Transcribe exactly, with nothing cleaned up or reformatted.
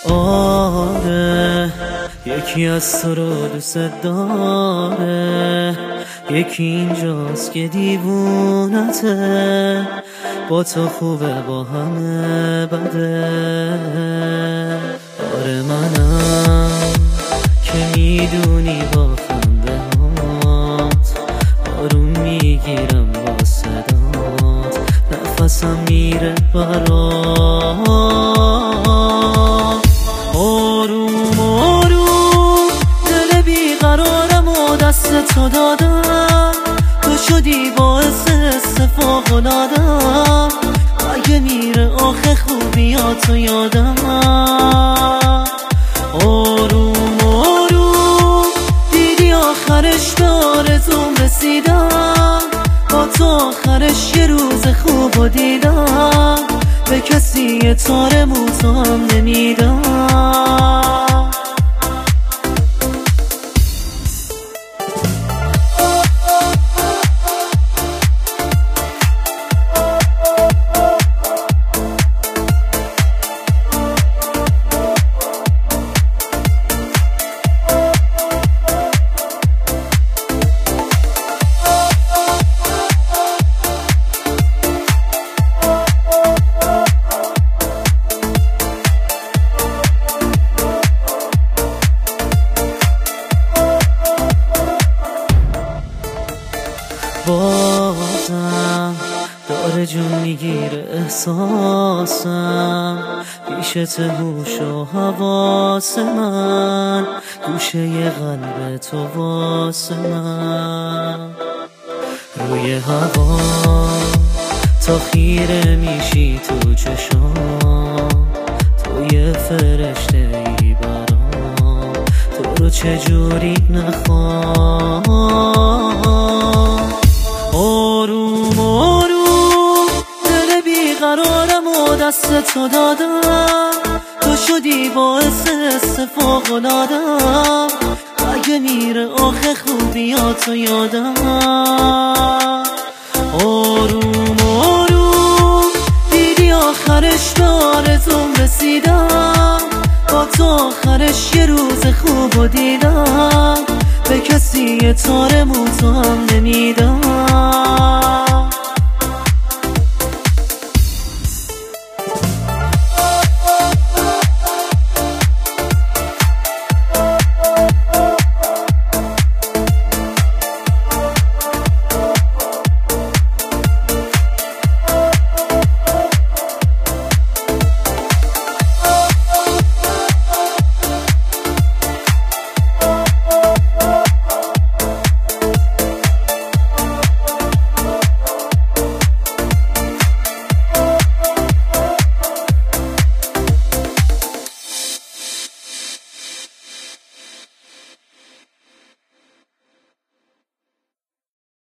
آره یکی از تو رو دوست داره، یکی اینجاست که دیوونته، با تو خوبه با همه بده. آره منم که میدونی با خنده هات آروم میگیرم با صدات، نفسم میره برات. آروم آروم دل بیقرارم و دست تو دادم، تو شدی باعث استفاقلادم، اگه میره آخه خوبیاتو یادم. آروم آروم دیدی آخرش به آرزوم رسیدم، با تو آخرش یه روز خوب دیدم، به کسی یه تار موتو هم نمیدم. بازم داره جون میگیره احساسم، پیشت هوش و حواس من، گوشه قلب تو واسه من. روی هوا تا خیره میشی تو چشام، تو یه فرشته ای برام، تو رو چجوری نخوام. آروم آروم دل بیقرارم و دست تو دادم، تو شدی باعث استفاقلادم، اگه میره آخه خوبیاتو یادم. آروم آروم دیدی آخرش به آرزوم رسیدم، با تو آخرش یه روز خوب دیدم، به کسی یه تار موتو هم نمیدم.